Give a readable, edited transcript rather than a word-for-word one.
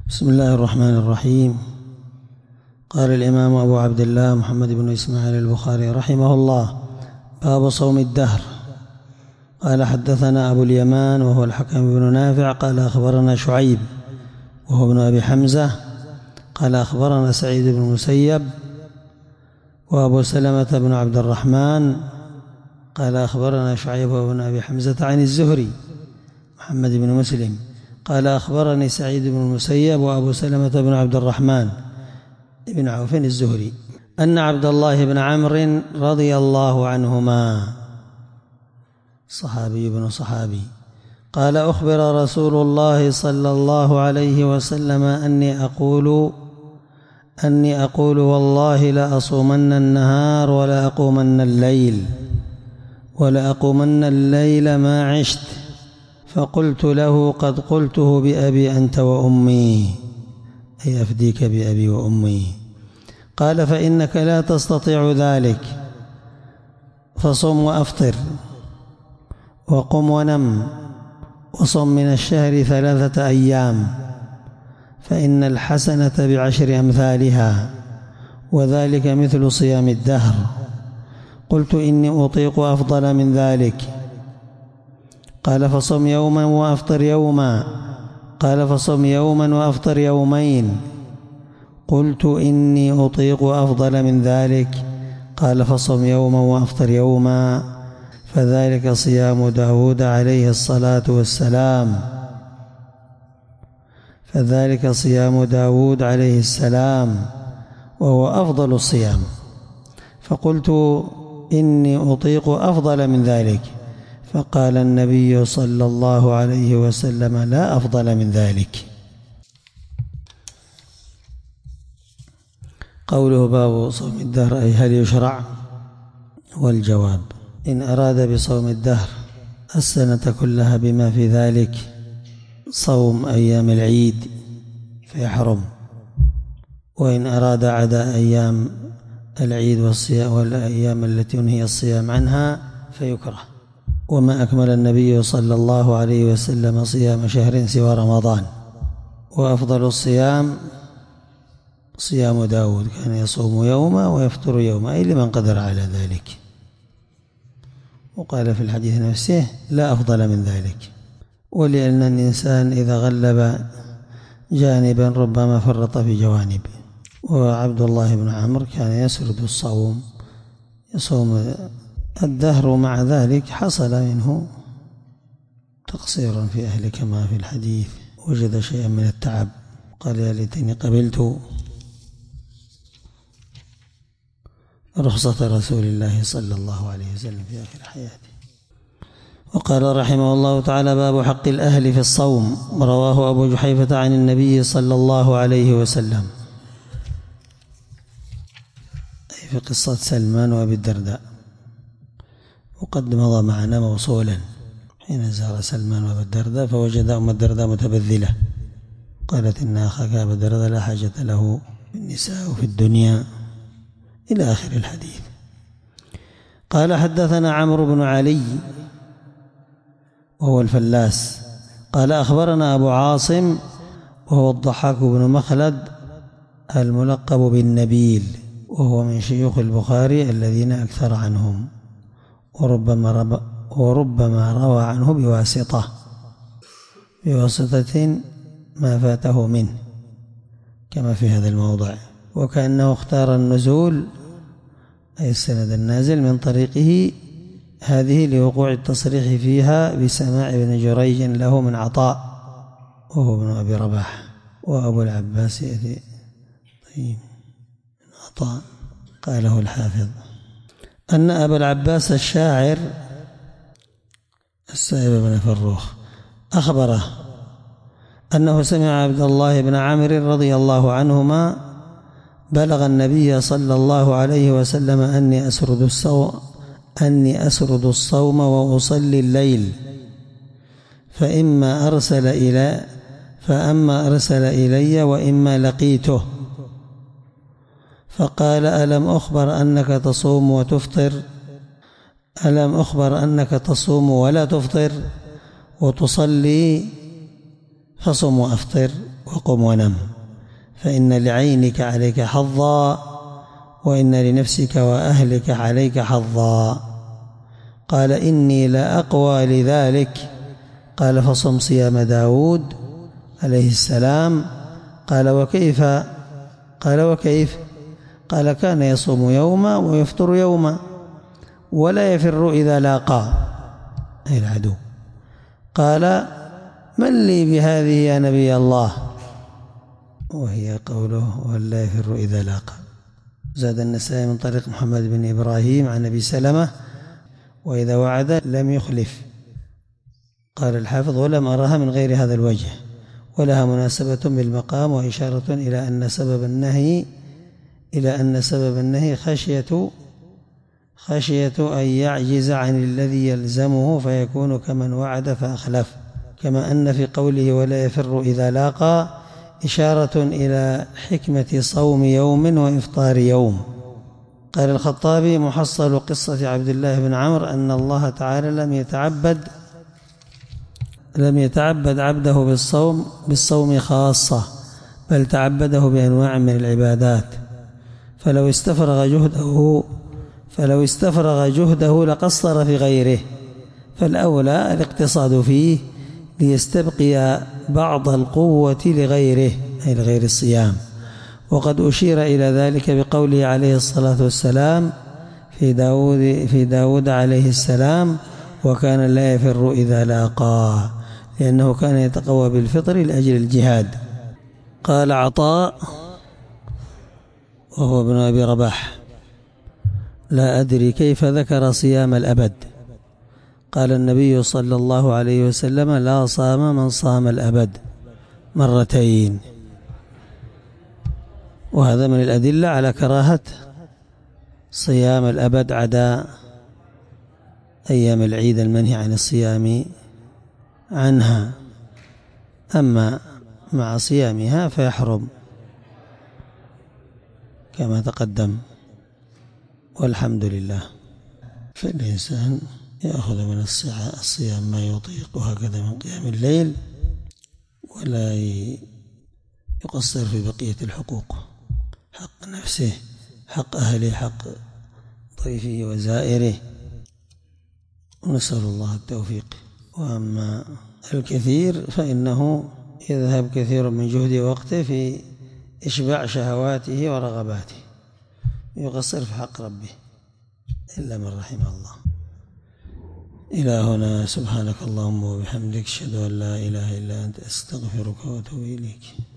بسم الله الرحمن الرحيم. قال الإمام أبو عبد الله محمد بن إسماعيل البخاري رحمه الله: باب صوم الدهر. قال: حدثنا أبو اليمان وهو الحكم بن نافع قال: أخبرنا شعيب وهو ابن أبي حمزة قال: أخبرنا سعيد بن المسيب وأبو سلمة بن عبد الرحمن قال: أخبرنا شعيب وهو ابن أبي حمزة عن الزهري محمد بن مسلم قال: أخبرني سعيد بن المسيب وأبو سلمة بن عبد الرحمن بن عوف الزهري أن عبد الله بن عمرو رضي الله عنهما صحابي بن صحابي قال: أخبر رسول الله صلى الله عليه وسلم أني أقول والله لأصومن النهار ولا أقومن الليل ما عشت. فقلت له: قد قلته بأبي أنت وأمي، أي أفديك بأبي وأمي. قال: فإنك لا تستطيع ذلك، فصم وأفطر وقم ونم وصم من الشهر 3 أيام، فإن الحسنة ب10 أمثالها، وذلك مثل صيام الدهر. قلت: إني أطيق أفضل من ذلك. قال: فصم يوما وأفطر يوما. قال: فصم يوما وأفطر يومين. قلت: إني أطيق أفضل من ذلك. قال: فصم يوما وأفطر يوما، فذلك صيام داود عليه الصلاة والسلام. وهو أفضل الصيام. فقلت: إني أطيق أفضل من ذلك. فقال النبي صلى الله عليه وسلم: لا أفضل من ذلك. قوله باب صوم الدهر، أي هل يشرع؟ والجواب: إن أراد بصوم الدهر السنة كلها بما في ذلك صوم أيام العيد فيحرم، وإن أراد عدا أيام العيد والأيام التي أنهي الصيام عنها فيكره. وما أكمل النبي صلى الله عليه وسلم صيام شهر سوى رمضان، وأفضل الصيام صيام داود، كان يصوم يوما ويفطر يوما، أي لمن قدر على ذلك. وقال في الحديث نفسه: لا أفضل من ذلك. ولأن الإنسان إذا غلب جانبا ربما فرط في جوانب. وعبد الله بن عمرو كان يسرد الصوم، يصوم الدهر، ومع ذلك حصل منه تقصير في أهله كما في الحديث، وجد شيئا من التعب، قال: يا ليتني قبلت رخصة رسول الله صلى الله عليه وسلم في آخر حياته. وقال رحمه الله تعالى: باب حق الأهل في الصوم. رواه أبو جحيفة عن النبي صلى الله عليه وسلم، أي في قصة سلمان وأبي الدرداء. وقد مضى معنا موصولا حين زار سلمان وأبي الدرداء فوجد أم الدرداء متبذلة، قالت: إن أخاك أبا الدرداء لا حاجة له بالنساء في الدنيا، إلى آخر الحديث. قال: حدثنا عمرو بن علي وهو الفلاس قال: أخبرنا أبو عاصم وهو الضحاك بن مخلد الملقب بالنبيل، وهو من شيوخ البخاري الذين أكثر عنهم، وربما روى عنه بواسطة ما فاته منه، كما في هذا الموضع. وكأنه اختار النزول، أي السند النازل، من طريقه هذه لوقوع التصريح فيها بسماع ابن جريج له من عطاء وهو ابن أبي رباح. وأبو العباس يأتي من عطاء. قاله الحافظ أن أبا العباس الشاعر السائب بن فروخ أخبره أنه سمع عبد الله بن عمرو رضي الله عنهما بلغ النبي صلى الله عليه وسلم أني أسرد الصوم وأصلي الليل، فأما أرسل إلي وإما لقيته، فقال: ألم أخبر أنك تصوم ولا تفطر وتصلي، فصم وأفطر وقم ونم، فإن لعينك عليك حظا، وإن لنفسك وأهلك عليك حظا. قال قال لا أقوى لذلك. قال فصم صيام داود عليه السلام. قال وكيف؟ قال كان يصوم يوما ويفطر يوما، ولا يفر إذا لاقى، أي العدو. قال من لي بهذه يا نبي الله؟ وهي قوله ولا يفر إذا لاقى. زاد النسائي من طريق محمد بن إبراهيم عن أبي سلمة وإذا وعد لم يخلف. قال الحافظ ولم أرها من غير هذا الوجه، ولها مناسبة بالمقام وإشارة إلى أن سبب النهي خشية أن يعجز عن الذي يلزمه فيكون كمن وعد فأخلف، كما أن في قوله ولا يفر إذا لاقى إشارة إلى حكمة صوم يوم وإفطار يوم. قال الخطابي محصل قصة عبد الله بن عمرو أن الله تعالى لم يتعبد عبده بالصوم خاصة، بل تعبده بأنواع من العبادات، فلو استفرغ جهده لقصر في غيره، فالأولى الاقتصاد فيه ليستبقي بعض القوة لغيره، أي لغير الصيام. وقد أشير إلى ذلك بقوله عليه الصلاة والسلام في داود عليه السلام وكان لا يفر إذا لاقاه، لأنه كان يتقوى بالفطر لأجل الجهاد. قال عطاء وهو ابن أبي رباح لا أدري كيف ذكر صيام الأبد. قال النبي صلى الله عليه وسلم لا صام من صام الأبد مرتين. وهذا من الأدلة على كراهة صيام الأبد عدا أيام العيد المنهي عن الصيام عنها، أما مع صيامها فيحرم كما تقدم، والحمد لله. فالإنسان يأخذ من الصيام ما يطيق، وهكذا من قيام الليل، ولا يقصر في بقية الحقوق، حق نفسه، حق أهله، حق ضيفه وزائره، ونسأل الله التوفيق. وأما الكثير فإنه يذهب كثير من جهده ووقته في إشباع شهواته ورغباته، يقصر في حق ربه إلا من رحم الله. إلى هنا، سبحانك اللهم وبحمدك، أشهد أن لا إله إلا أنت، أستغفرك وأتوب إليك.